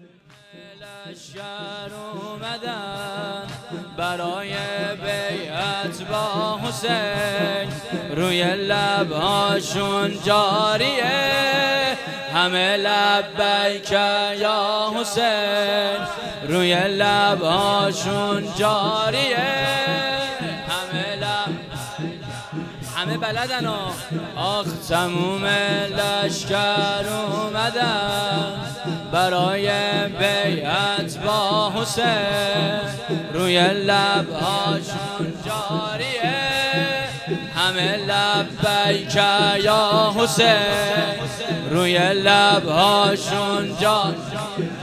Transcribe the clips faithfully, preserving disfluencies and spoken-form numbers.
لشکر اومدن برای بیعت با حسین، روی لبهاشون جاریه همه لبیک یا حسین، روی لبهاشون جاریه همه لب همه بلدن و آخ تموم لشکر اومدن برای بیعت با حسین، روی لبهاشون جاریه همه لبیک یا حسین، روی لبهاشون جاریه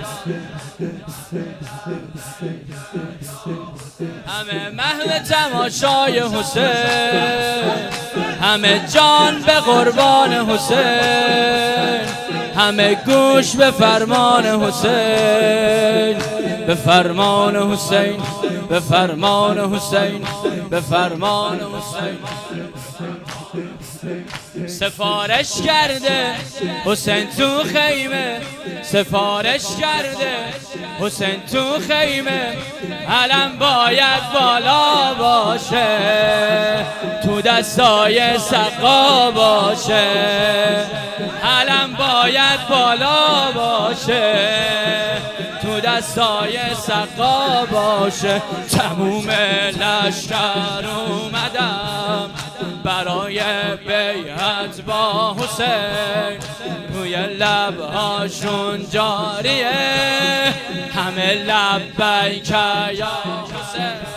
همه محو تماشای حسین، همه جان به قربان حسین، همه گوش به فرمان حسین، به فرمان حسین، به فرمان حسین، به فرمان حسین. سفارش کرده حسین تو خیمه، سفارش کرده حسین تو خیمه، علم باید بالا باشه تو دستای سقا باشه، علم باید بالا باشه تو دستای سقا باشه. تموم لشکر اومدم برای بیعت با حسین، روی لبهاشون جاریه همه لبیک یا حسین.